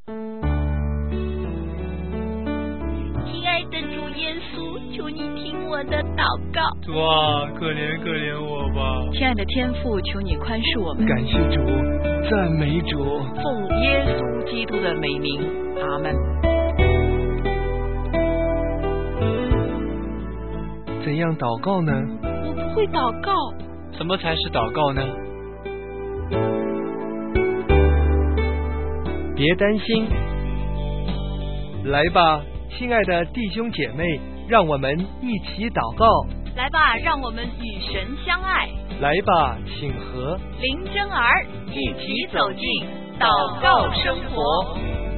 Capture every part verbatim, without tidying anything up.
亲爱的主耶稣，求你听我的祷告。 主啊，可怜可怜我吧。 亲爱的天父，求你宽恕我们。 感谢主，赞美主。 奉耶稣基督的美名，阿们。 怎样祷告呢？ 我不会祷告。 什么才是祷告呢？别担心，来吧，亲爱的弟兄姐妹，让我们一起祷告。 来吧，让我们与神相爱。 来吧，请和林真儿一起走进祷告生活。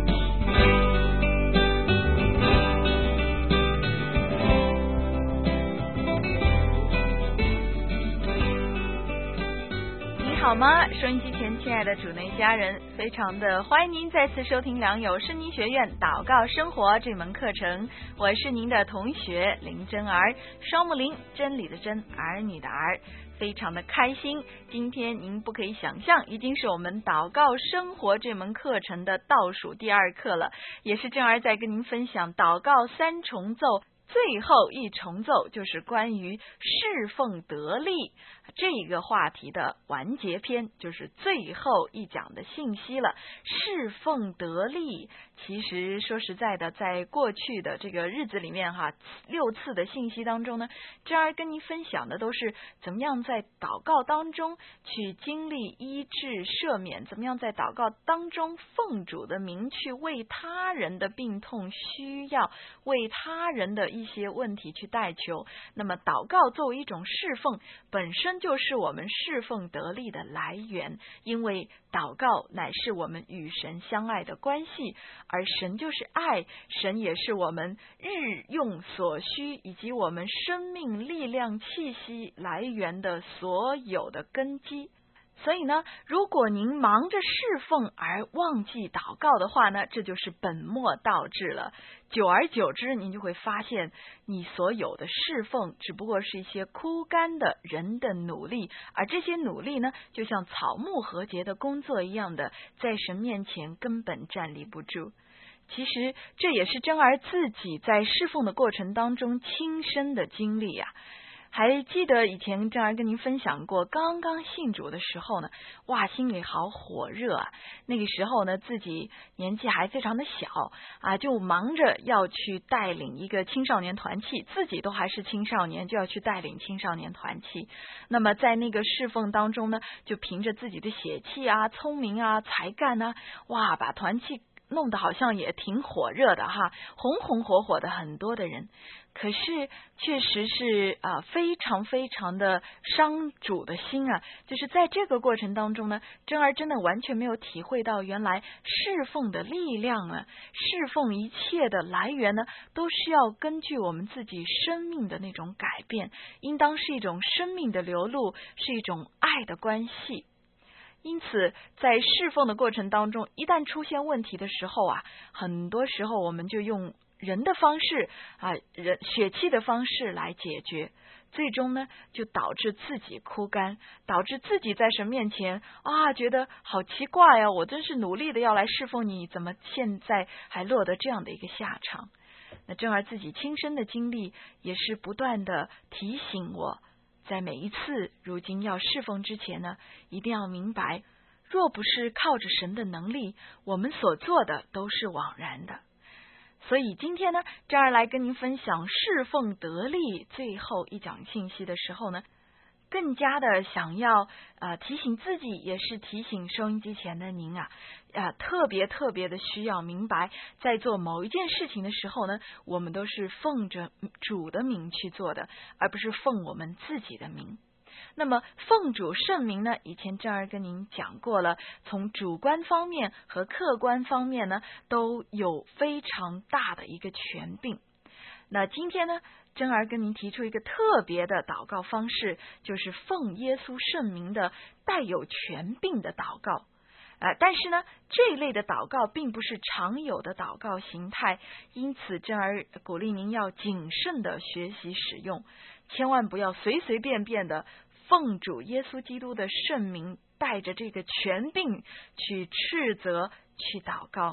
好吗？收音机前亲爱的主内家人，非常的欢迎您再次收听良友圣经学院祷告生活这门课程。我是您的同学林真儿，双木林，真理的真，儿女的儿，非常的开心。今天您不可以想象，已经是我们祷告生活这门课程的倒数第二课了，也是真儿在跟您分享祷告三重奏。最后一重奏就是关于侍奉得力这一个话题的完结篇，就是最后一讲的信息了。侍奉得力，其实说实在的，在过去的这个日子里面哈，六次的信息当中呢，这儿跟您分享的都是怎么样在祷告当中去经历医治赦免，怎么样在祷告当中奉主的名去为他人的病痛需要，为他人的一些问题去代求。那么祷告作为一种侍奉，本身就是我们侍奉得力的来源，因为祷告乃是我们与神相爱的关系，而神就是爱，神也是我们日用所需以及我们生命力量气息来源的所有的根基。所以呢，如果您忙着侍奉而忘记祷告的话呢，这就是本末倒置了。久而久之，您就会发现你所有的侍奉只不过是一些枯干的人的努力，而这些努力呢，就像草木禾秸的工作一样的，在神面前根本站立不住。其实这也是真儿自己在侍奉的过程当中亲身的经历啊。还记得以前正儿跟您分享过，刚刚信主的时候呢，哇，心里好火热啊！那个时候呢，自己年纪还非常的小啊，就忙着要去带领一个青少年团契，自己都还是青少年，就要去带领青少年团契。那么在那个侍奉当中呢，就凭着自己的血气啊、聪明啊、才干啊，哇，把团契弄得好像也挺火热的哈，红红火火的很多的人。可是确实是啊、呃，非常非常的伤主的心啊！就是在这个过程当中呢，真儿真的完全没有体会到原来侍奉的力量啊，侍奉一切的来源呢，都是要根据我们自己生命的那种改变，应当是一种生命的流露，是一种爱的关系。因此在侍奉的过程当中，一旦出现问题的时候啊，很多时候我们就用人的方式啊，人血气的方式来解决，最终呢就导致自己枯干，导致自己在神面前啊觉得好奇怪啊，我真是努力的要来侍奉你，怎么现在还落得这样的一个下场。那正儿自己亲身的经历也是不断的提醒我，在每一次如今要侍奉之前呢，一定要明白，若不是靠着神的能力，我们所做的都是枉然的。所以今天呢，这儿来跟您分享侍奉得力最后一讲信息的时候呢，更加的想要呃提醒自己，也是提醒收音机前的您啊，呃特别特别的需要明白，在做某一件事情的时候呢，我们都是奉着主的名去做的，而不是奉我们自己的名。那么奉主圣名呢，以前正儿跟您讲过了，从主观方面和客观方面呢，都有非常大的一个权柄。那今天呢，真儿跟您提出一个特别的祷告方式，就是奉耶稣圣名的带有权柄的祷告。呃，但是呢，这一类的祷告并不是常有的祷告形态，因此真儿鼓励您要谨慎的学习使用，千万不要随随便便的奉主耶稣基督的圣名，带着这个权柄去斥责、去祷告。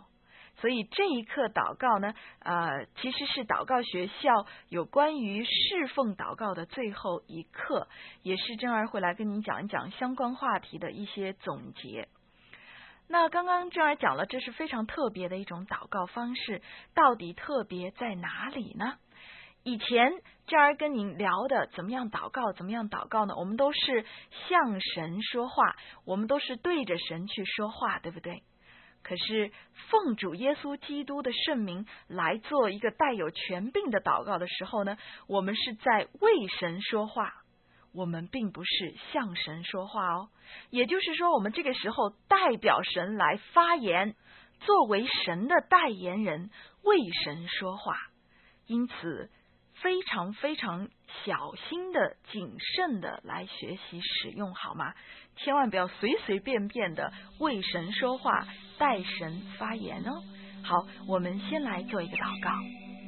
所以这一课祷告呢，呃，其实是祷告学校有关于侍奉祷告的最后一课，也是珍儿会来跟你讲一讲相关话题的一些总结。那刚刚珍儿讲了，这是非常特别的一种祷告方式，到底特别在哪里呢？以前珍儿跟您聊的怎么样祷告，怎么样祷告呢？我们都是向神说话，我们都是对着神去说话，对不对？可是奉主耶稣基督的圣名来做一个带有权柄的祷告的时候呢，我们是在为神说话，我们并不是向神说话哦。也就是说，我们这个时候代表神来发言，作为神的代言人为神说话，因此非常非常小心的、谨慎的来学习使用，好吗？千万不要随随便便的为神说话，代神发言哦。好，我们先来做一个祷告。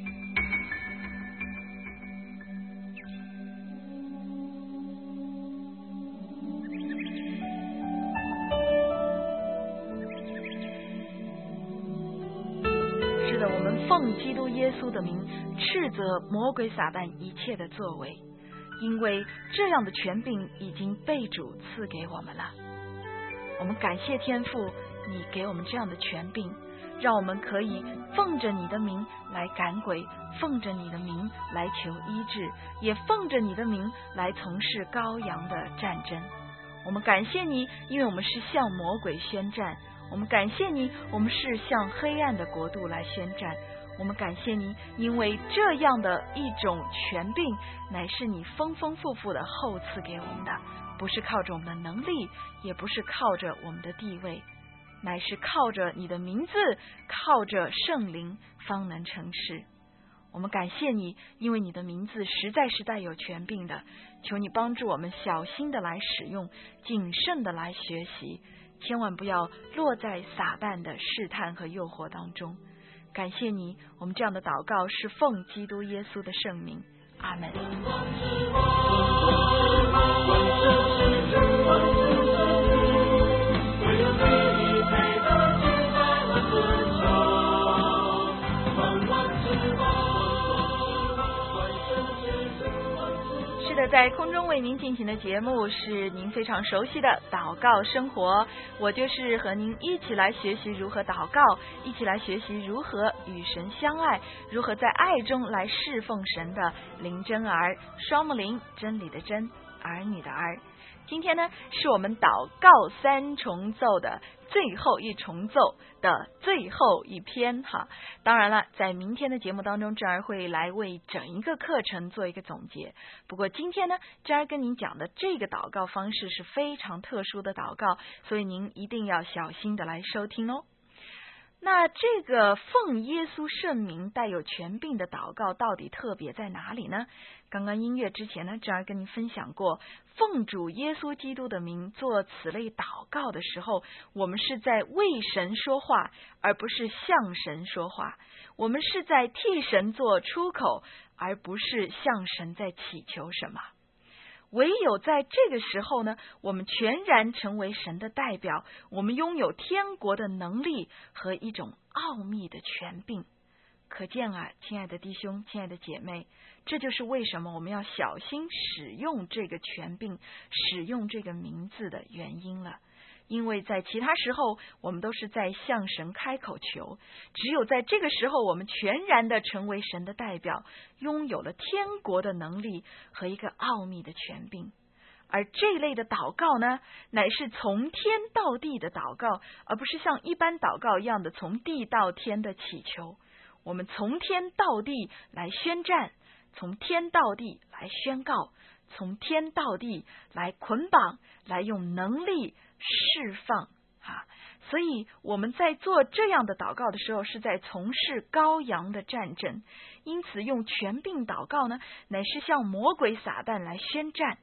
是的，我们奉基督耶稣的名斥责魔鬼撒旦一切的作为，因为这样的权柄已经被主赐给我们了。我们感谢天父，你给我们这样的权柄，让我们可以奉着你的名来赶鬼，奉着你的名来求医治，也奉着你的名来从事羔羊的战争。我们感谢你，因为我们是向魔鬼宣战，我们感谢你，我们是向黑暗的国度来宣战。我们感谢你，因为这样的一种权柄乃是你丰丰富富的厚赐给我们的，不是靠着我们的能力，也不是靠着我们的地位，乃是靠着你的名字，靠着圣灵方能成事。我们感谢你，因为你的名字实在是带有权柄的，求你帮助我们小心的来使用，谨慎的来学习，千万不要落在撒旦的试探和诱惑当中。感谢你，我们这样的祷告是奉基督耶稣的圣名，阿门。是的，在空中为您进行的节目是您非常熟悉的祷告生活，我就是和您一起来学习如何祷告，一起来学习如何与神相爱，如何在爱中来侍奉神的林真儿，双木林，真理的真，儿女的儿。今天呢，是我们祷告三重奏的最后一重奏的最后一篇哈。当然了，在明天的节目当中，珍儿会来为整一个课程做一个总结。不过今天呢，珍儿跟您讲的这个祷告方式是非常特殊的祷告，所以您一定要小心的来收听哦。那这个奉耶稣圣名带有权柄的祷告到底特别在哪里呢？刚刚音乐之前呢，珍儿跟您分享过，奉主耶稣基督的名做此类祷告的时候，我们是在为神说话，而不是向神说话。我们是在替神做出口，而不是向神在祈求什么。唯有在这个时候呢，我们全然成为神的代表，我们拥有天国的能力和一种奥秘的权柄。可见啊，亲爱的弟兄，亲爱的姐妹，这就是为什么我们要小心使用这个权柄，使用这个名字的原因了。因为在其他时候我们都是在向神开口求，只有在这个时候我们全然的成为神的代表，拥有了天国的能力和一个奥秘的权柄。而这类的祷告呢，乃是从天到地的祷告，而不是像一般祷告一样的从地到天的祈求。我们从天到地来宣战，从天到地来宣告，从天到地来捆绑，来用能力释放啊！所以我们在做这样的祷告的时候，是在从事羔羊的战争。因此用权柄祷告呢，乃是向魔鬼撒旦来宣战。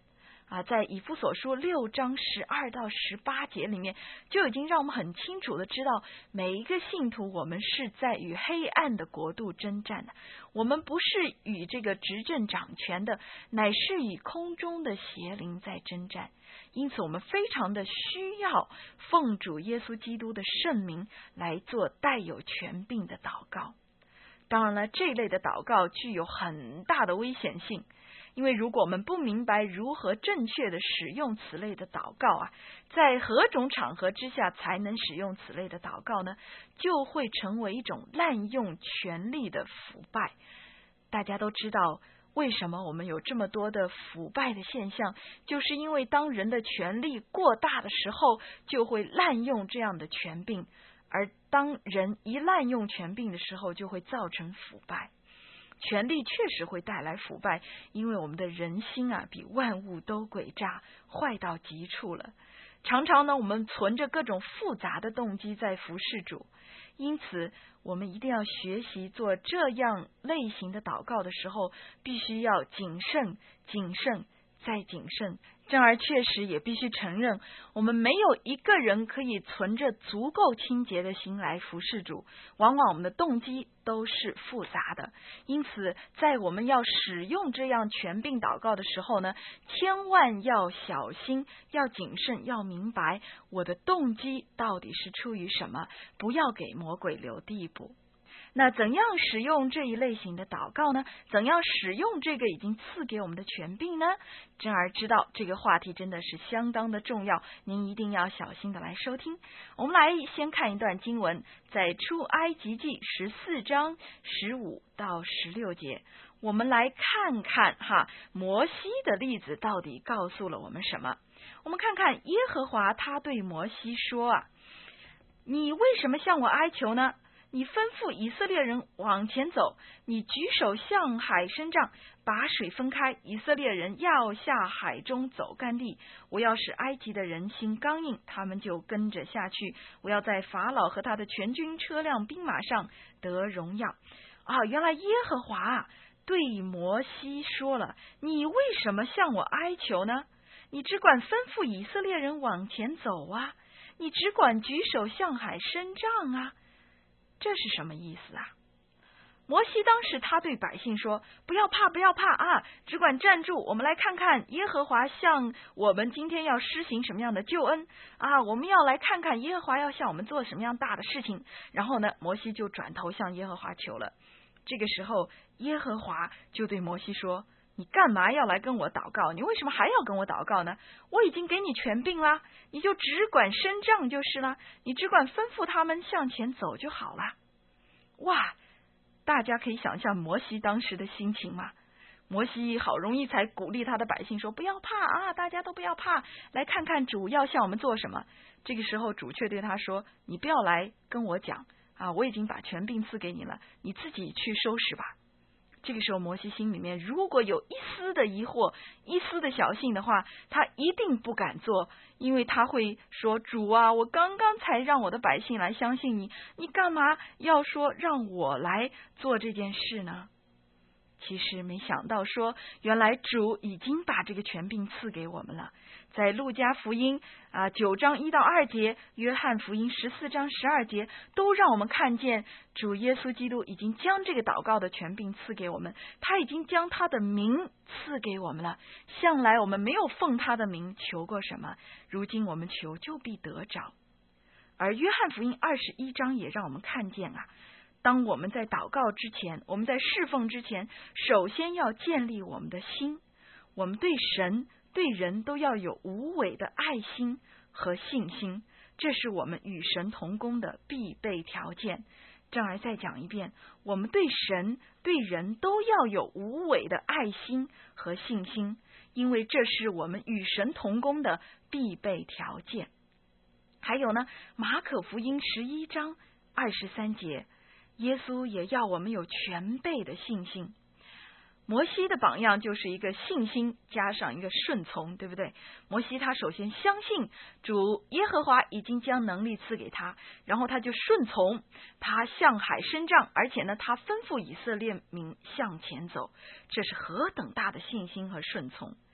啊，在以弗所书六章十二到十八节里面，就已经让我们很清楚的知道，每一个信徒我们是在与黑暗的国度征战的，我们不是与这个执政掌权的，乃是与空中的邪灵在征战。因此我们非常的需要奉主耶稣基督的圣名来做带有权柄的祷告。当然了，这类的祷告具有很大的危险性，因为如果我们不明白如何正确的使用此类的祷告啊，在何种场合之下才能使用此类的祷告呢？就会成为一种滥用权力的腐败。大家都知道，为什么我们有这么多的腐败的现象，就是因为当人的权力过大的时候，就会滥用这样的权柄，而当人一滥用权柄的时候，就会造成腐败。权力确实会带来腐败，因为我们的人心啊，比万物都诡诈，坏到极处了。常常呢，我们存着各种复杂的动机在服侍主，因此我们一定要学习做这样类型的祷告的时候，必须要谨慎、谨慎再谨慎。然而确实也必须承认，我们没有一个人可以存着足够清洁的心来服侍主，往往我们的动机都是复杂的。因此在我们要使用这样权柄祷告的时候呢，千万要小心，要谨慎，要明白我的动机到底是出于什么，不要给魔鬼留地步。那怎样使用这一类型的祷告呢？怎样使用这个已经赐给我们的权柄呢？真儿知道这个话题真的是相当的重要，您一定要小心的来收听。我们来先看一段经文，在出埃及记十四章十五到十六节，我们来看看哈摩西的例子到底告诉了我们什么。我们看看耶和华他对摩西说啊，你为什么向我哀求呢？你吩咐以色列人往前走，你举手向海伸杖，把水分开，以色列人要下海中走干地。我要使埃及的人心刚硬，他们就跟着下去。我要在法老和他的全军车辆兵马上得荣耀。啊，原来耶和华啊对摩西说了，你为什么向我哀求呢？你只管吩咐以色列人往前走啊，你只管举手向海伸杖啊。这是什么意思啊？摩西当时他对百姓说，不要怕，不要怕啊，只管站住，我们来看看耶和华向我们今天要施行什么样的救恩啊，我们要来看看耶和华要向我们做什么样大的事情。然后呢，摩西就转头向耶和华求了。这个时候耶和华就对摩西说，你干嘛要来跟我祷告？你为什么还要跟我祷告呢？我已经给你权柄啦，你就只管伸杖就是了，你只管吩咐他们向前走就好了。哇，大家可以想象摩西当时的心情吗？摩西好容易才鼓励他的百姓说，不要怕啊，大家都不要怕，来看看主要向我们做什么。这个时候主却对他说，你不要来跟我讲啊，我已经把权柄赐给你了，你自己去收拾吧。这个时候摩西心里面如果有一丝的疑惑，一丝的小信的话，他一定不敢做，因为他会说，主啊，我刚刚才让我的百姓来相信你，你干嘛要说让我来做这件事呢？其实没想到说，原来主已经把这个权柄赐给我们了。在路加福音啊九章一到二节，约翰福音十四章十二节，都让我们看见主耶稣基督已经将这个祷告的权柄赐给我们，他已经将他的名赐给我们了。向来我们没有奉他的名求过什么，如今我们求就必得着。而约翰福音二十一章也让我们看见啊，当我们在祷告之前，我们在侍奉之前，首先要建立我们的心，我们对神对人都要有无伪的爱心和信心，这是我们与神同工的必备条件。这儿再讲一遍，我们对神对人都要有无伪的爱心和信心，因为这是我们与神同工的必备条件。还有呢，马可福音十一章二十三节，耶稣也要我们有全备的信心。摩西的榜样就是一个信心加上一个顺从，对不对？摩西他首先相信主耶和华已经将能力赐给他，然后他就顺从，他向海伸杖，而且呢他吩咐以色列民向前走，这是何等大的信心和顺从。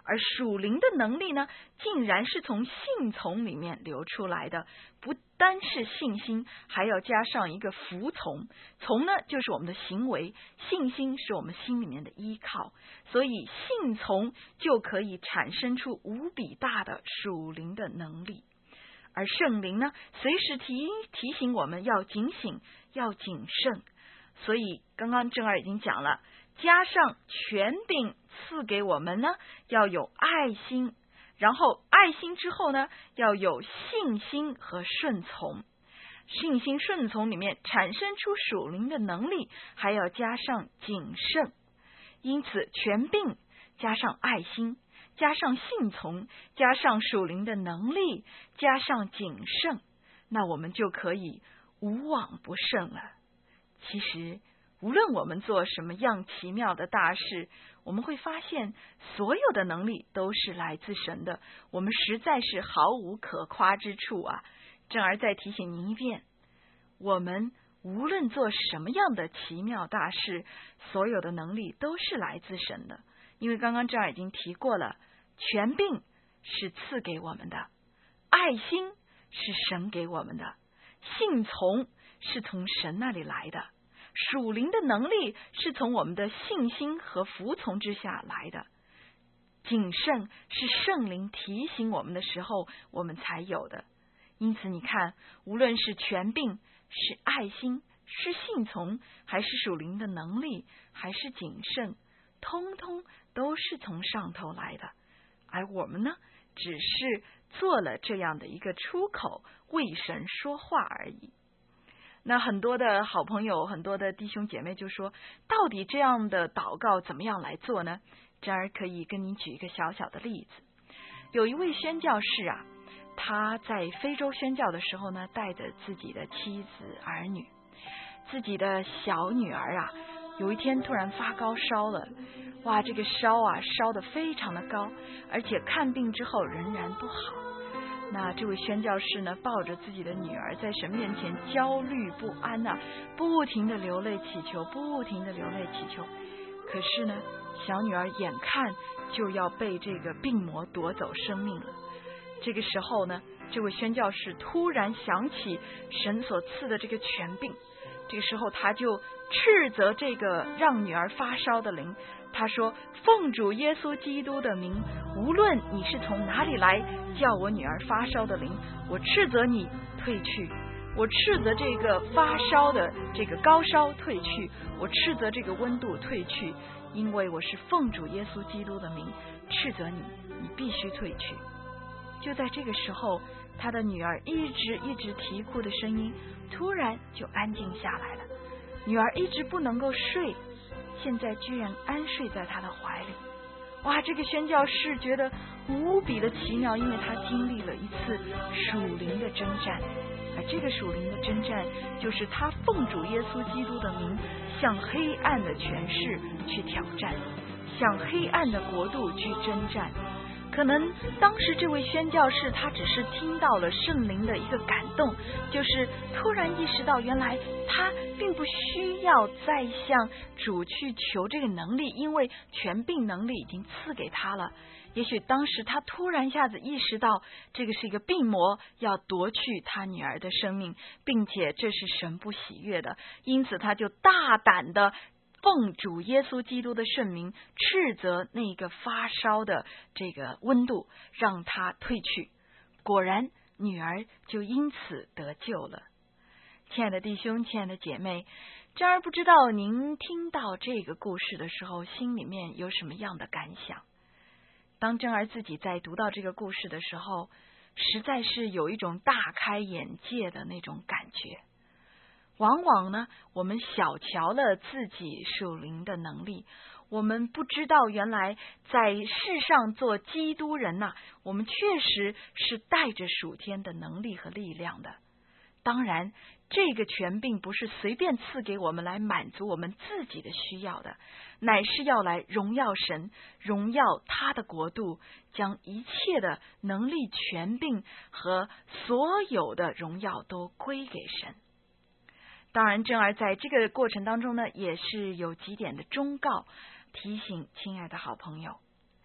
而属灵的能力呢，竟然是从信从里面流出来的，不单是信心，还要加上一个服从。从呢，就是我们的行为，信心是我们心里面的依靠，所以信从就可以产生出无比大的属灵的能力。而圣灵呢，随时提提醒我们要警醒，要谨慎。所以刚刚正儿已经讲了，加上权柄赐给我们呢，要有爱心，然后爱心之后呢，要有信心和顺从。信心顺从里面产生出属灵的能力，还要加上谨慎。因此权柄加上爱心，加上信从，加上属灵的能力，加上谨慎，那我们就可以无往不胜了。其实无论我们做什么样奇妙的大事，我们会发现所有的能力都是来自神的，我们实在是毫无可夸之处啊。正儿再提醒您一遍，我们无论做什么样的奇妙大事，所有的能力都是来自神的。因为刚刚正儿已经提过了，权柄是赐给我们的，爱心是神给我们的，信从是从神那里来的，属灵的能力是从我们的信心和服从之下来的，谨慎是圣灵提醒我们的时候我们才有的。因此你看，无论是权柄，是爱心，是信从，还是属灵的能力，还是谨慎，通通都是从上头来的，而我们呢，只是做了这样的一个出口，为神说话而已。那很多的好朋友，很多的弟兄姐妹就说，到底这样的祷告怎么样来做呢？这儿可以跟您举一个小小的例子。有一位宣教士啊，他在非洲宣教的时候呢，带着自己的妻子儿女，自己的小女儿啊，有一天突然发高烧了，哇，这个烧啊烧得非常的高，而且看病之后仍然不好。那这位宣教士呢，抱着自己的女儿在神面前焦虑不安啊，不停的流泪祈求，不停的流泪祈求。可是呢，小女儿眼看就要被这个病魔夺走生命了。这个时候呢，这位宣教士突然想起神所赐的这个权柄，这个时候他就斥责这个让女儿发烧的灵，他说，奉主耶稣基督的名，无论你是从哪里来叫我女儿发烧的灵，我斥责你退去，我斥责这个发烧的这个高烧退去，我斥责这个温度退去，因为我是奉主耶稣基督的名斥责你，你必须退去。就在这个时候，他的女儿一直一直啼哭的声音突然就安静下来了，女儿一直不能够睡，现在居然安睡在他的怀里。哇，这个宣教士觉得无比的奇妙，因为他经历了一次属灵的征战，而这个属灵的征战就是他奉主耶稣基督的名向黑暗的权势去挑战，向黑暗的国度去征战。可能当时这位宣教士他只是听到了圣灵的一个感动，就是突然意识到原来他并不需要再向主去求这个能力，因为权柄能力已经赐给他了。也许当时他突然一下子意识到这个是一个病魔要夺去他女儿的生命，并且这是神不喜悦的，因此他就大胆的奉主耶稣基督的圣名斥责那个发烧的这个温度，让他退去。果然女儿就因此得救了。亲爱的弟兄，亲爱的姐妹，真儿不知道您听到这个故事的时候心里面有什么样的感想。当真儿自己在读到这个故事的时候，实在是有一种大开眼界的那种感觉。往往呢，我们小瞧了自己属灵的能力，我们不知道原来在世上做基督人呐、啊，我们确实是带着属天的能力和力量的。当然，这个权柄不是随便赐给我们来满足我们自己的需要的，乃是要来荣耀神，荣耀他的国度，将一切的能力、权柄和所有的荣耀都归给神。当然，真儿在这个过程当中呢，也是有几点的忠告提醒亲爱的好朋友。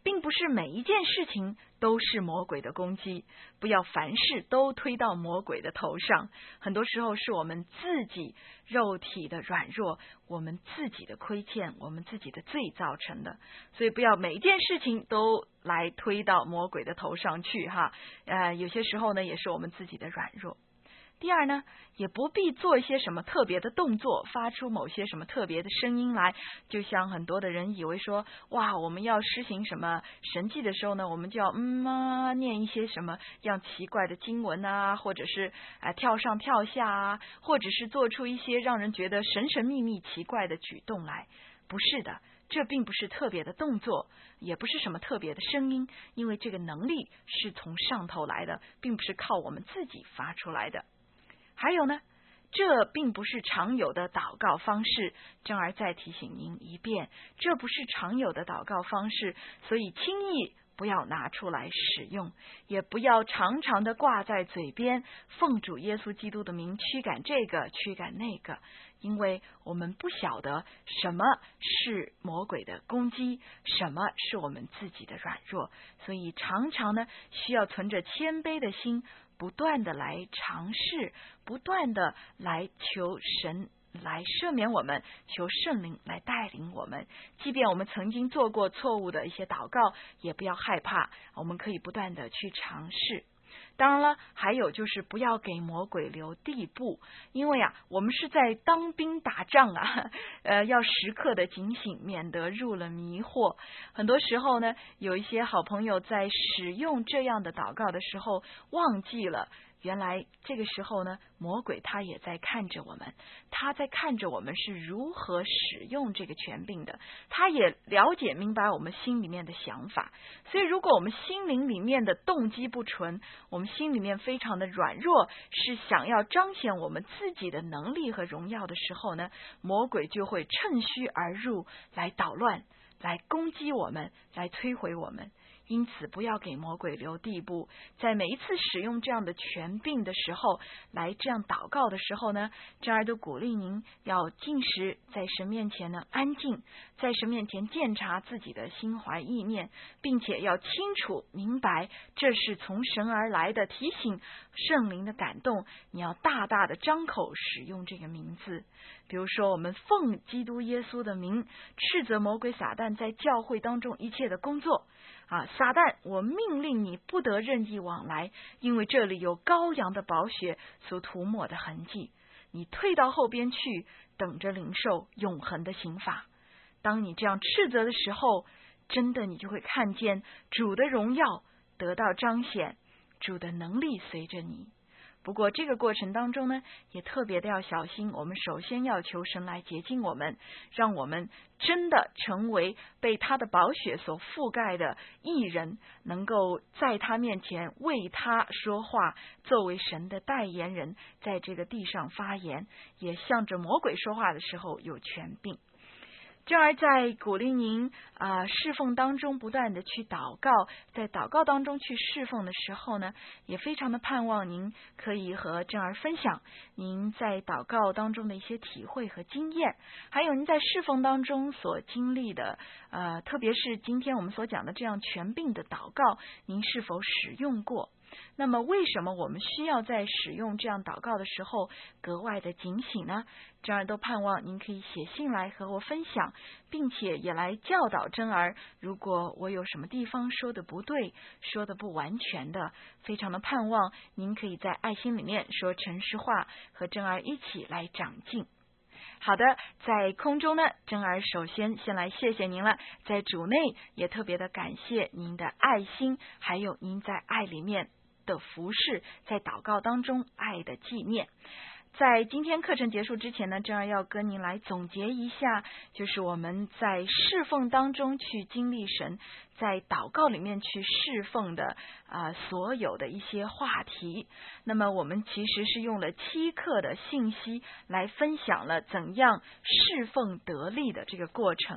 并不是每一件事情都是魔鬼的攻击，不要凡事都推到魔鬼的头上。很多时候是我们自己肉体的软弱，我们自己的亏欠，我们自己的罪造成的，所以不要每一件事情都来推到魔鬼的头上去哈。呃，有些时候呢，也是我们自己的软弱。第二呢，也不必做一些什么特别的动作，发出某些什么特别的声音来，就像很多的人以为说，哇，我们要施行什么神迹的时候呢，我们就要嗯啊念一些什么样奇怪的经文啊，或者是啊、呃、跳上跳下啊，或者是做出一些让人觉得神神秘秘奇怪的举动来。不是的，这并不是特别的动作，也不是什么特别的声音，因为这个能力是从上头来的，并不是靠我们自己发出来的。还有呢，这并不是常有的祷告方式，珍儿再提醒您一遍，这不是常有的祷告方式，所以轻易不要拿出来使用，也不要常常的挂在嘴边，奉主耶稣基督的名驱赶这个驱赶那个，因为我们不晓得什么是魔鬼的攻击，什么是我们自己的软弱，所以常常呢需要存着谦卑的心，不断的来尝试，不断的来求神来赦免我们，求圣灵来带领我们。即便我们曾经做过错误的一些祷告，也不要害怕，我们可以不断的去尝试。当然了，还有就是不要给魔鬼留地步，因为啊，我们是在当兵打仗啊，呃，要时刻的警醒，免得入了迷惑。很多时候呢，有一些好朋友在使用这样的祷告的时候，忘记了原来这个时候呢，魔鬼他也在看着我们，他在看着我们是如何使用这个权柄的，他也了解明白我们心里面的想法。所以如果我们心灵里面的动机不纯，我们心里面非常的软弱，是想要彰显我们自己的能力和荣耀的时候呢，魔鬼就会趁虚而入，来捣乱，来攻击我们，来摧毁我们。因此不要给魔鬼留地步，在每一次使用这样的权柄的时候，来这样祷告的时候呢，珍儿都鼓励您要禁食，在神面前呢安静，在神面前鉴察自己的心怀意念，并且要清楚明白这是从神而来的提醒，圣灵的感动，你要大大的张口使用这个名字。比如说我们奉基督耶稣的名斥责魔鬼撒旦在教会当中一切的工作啊，撒旦，我命令你不得任意往来，因为这里有羔羊的宝血所涂抹的痕迹，你退到后边去，等着领受永恒的刑罚。当你这样斥责的时候，真的你就会看见主的荣耀得到彰显，主的能力随着你。不过这个过程当中呢，也特别的要小心，我们首先要求神来洁净我们，让我们真的成为被他的宝血所覆盖的义人，能够在他面前为他说话，作为神的代言人，在这个地上发言，也向着魔鬼说话的时候有权柄。珍儿在鼓励您啊、呃、侍奉当中不断的去祷告，在祷告当中去侍奉的时候呢，也非常的盼望您可以和珍儿分享您在祷告当中的一些体会和经验，还有您在侍奉当中所经历的呃，特别是今天我们所讲的这样权柄的祷告，您是否使用过？那么为什么我们需要在使用这样祷告的时候格外的警醒呢？珍儿都盼望您可以写信来和我分享，并且也来教导珍儿，如果我有什么地方说的不对，说的不完全的，非常的盼望您可以在爱心里面说诚实话，和珍儿一起来长进。好的，在空中呢，珍儿首先先来谢谢您了，在主内也特别的感谢您的爱心，还有您在爱里面的服侍，在祷告当中爱的纪念。在今天课程结束之前呢，珍儿要跟您来总结一下，就是我们在侍奉当中去经历神，在祷告里面去侍奉的啊、呃、所有的一些话题。那么我们其实是用了七课的信息来分享了怎样侍奉得力的这个过程。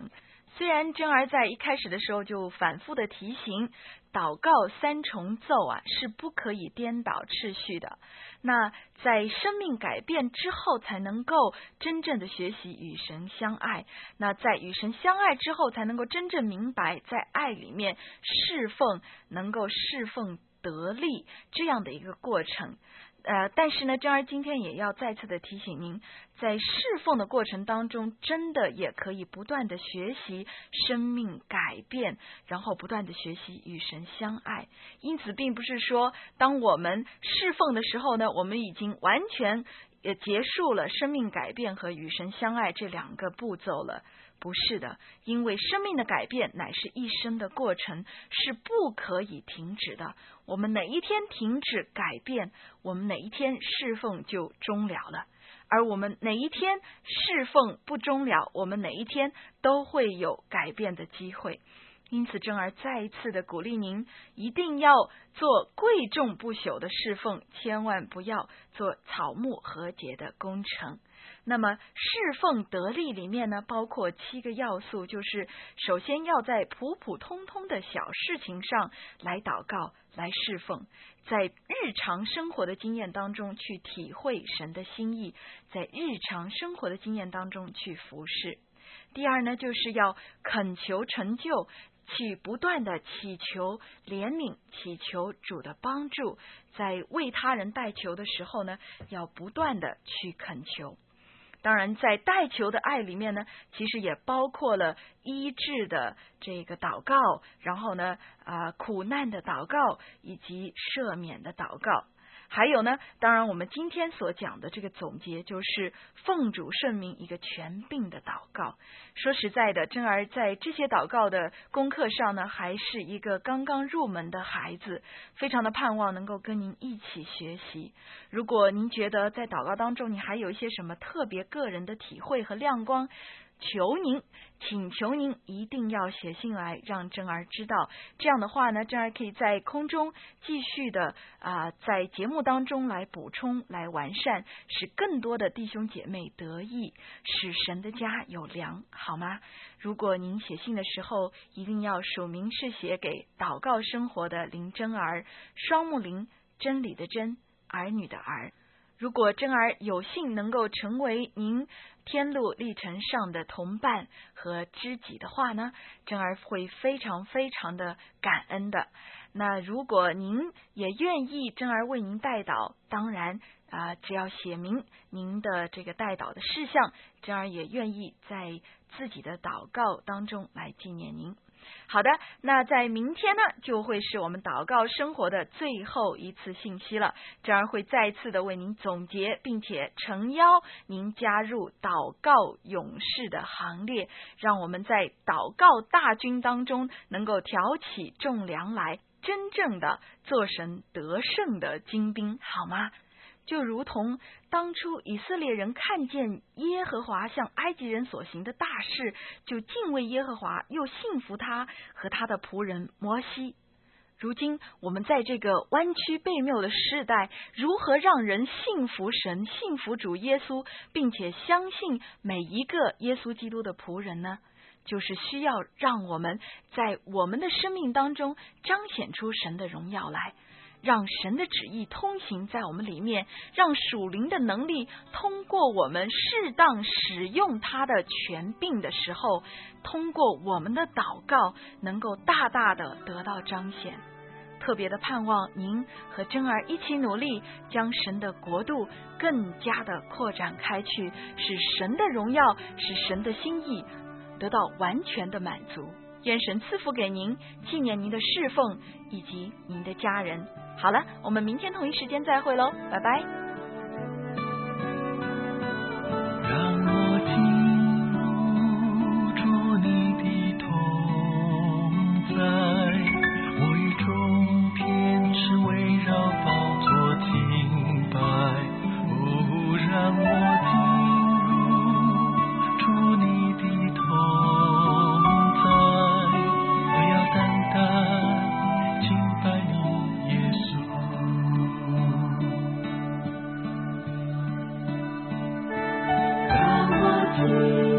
虽然珍儿在一开始的时候就反复的提醒，祷告三重奏啊是不可以颠倒次序的。那在生命改变之后，才能够真正的学习与神相爱。那在与神相爱之后，才能够真正明白在爱里面侍奉，能够侍奉得力这样的一个过程。呃，但是呢，珍儿今天也要再次的提醒您，在侍奉的过程当中，真的也可以不断的学习生命改变，然后不断的学习与神相爱。因此，并不是说当我们侍奉的时候呢，我们已经完全也结束了生命改变和与神相爱这两个步骤了。不是的，因为生命的改变乃是一生的过程，是不可以停止的。我们哪一天停止改变，我们哪一天侍奉就终了了。而我们哪一天侍奉不终了，我们哪一天都会有改变的机会。因此，珍儿再一次的鼓励您，一定要做贵重不朽的侍奉，千万不要做草木和解的工程。那么侍奉得力里面呢，包括七个要素，就是首先要在普普通通的小事情上来祷告，来侍奉，在日常生活的经验当中去体会神的心意，在日常生活的经验当中去服侍。第二呢，就是要恳求成就，去不断的祈求怜悯，祈求主的帮助，在为他人代求的时候呢，要不断的去恳求。当然在代求的爱里面呢，其实也包括了医治的这个祷告，然后呢啊苦难的祷告，以及赦免的祷告。还有呢，当然我们今天所讲的这个总结，就是奉主圣名一个全并的祷告。说实在的，珍儿在这些祷告的功课上呢，还是一个刚刚入门的孩子，非常的盼望能够跟您一起学习。如果您觉得在祷告当中你还有一些什么特别个人的体会和亮光，求您，请求您一定要写信来让珍儿知道。这样的话呢，珍儿可以在空中继续的啊、呃，在节目当中来补充、来完善，使更多的弟兄姐妹得益，使神的家有粮，好吗？如果您写信的时候，一定要署名是写给祷告生活的林珍儿，双木林，真理的真，儿女的儿。如果珍儿有幸能够成为您天路历程上的同伴和知己的话呢，珍儿会非常非常的感恩的。那如果您也愿意珍儿为您代祷，当然啊、呃，只要写明您的这个代祷的事项，珍儿也愿意在自己的祷告当中来纪念您。好的，那在明天呢，就会是我们祷告生活的最后一次信息了。珍儿会再次的为您总结，并且诚邀您加入祷告勇士的行列，让我们在祷告大军当中能够挑起重粮来，真正的做神得胜的精兵，好吗？就如同当初以色列人看见耶和华向埃及人所行的大事，就敬畏耶和华，又信服他和他的仆人摩西。如今我们在这个弯曲悖谬的世代，如何让人信服神、信服主耶稣，并且相信每一个耶稣基督的仆人呢？就是需要让我们在我们的生命当中彰显出神的荣耀来，让神的旨意通行在我们里面，让属灵的能力通过我们适当使用它的权柄的时候，通过我们的祷告能够大大的得到彰显。特别的盼望您和珍儿一起努力，将神的国度更加的扩展开去，使神的荣耀，使神的心意得到完全的满足。愿神赐福给您，纪念您的侍奉以及您的家人。好了，我们明天同一时间再会喽，拜拜。 让我进入主你的同在，我与众天使围绕宝座敬拜。哦，让我进入主你的同在，我要单单敬拜你耶稣。让我进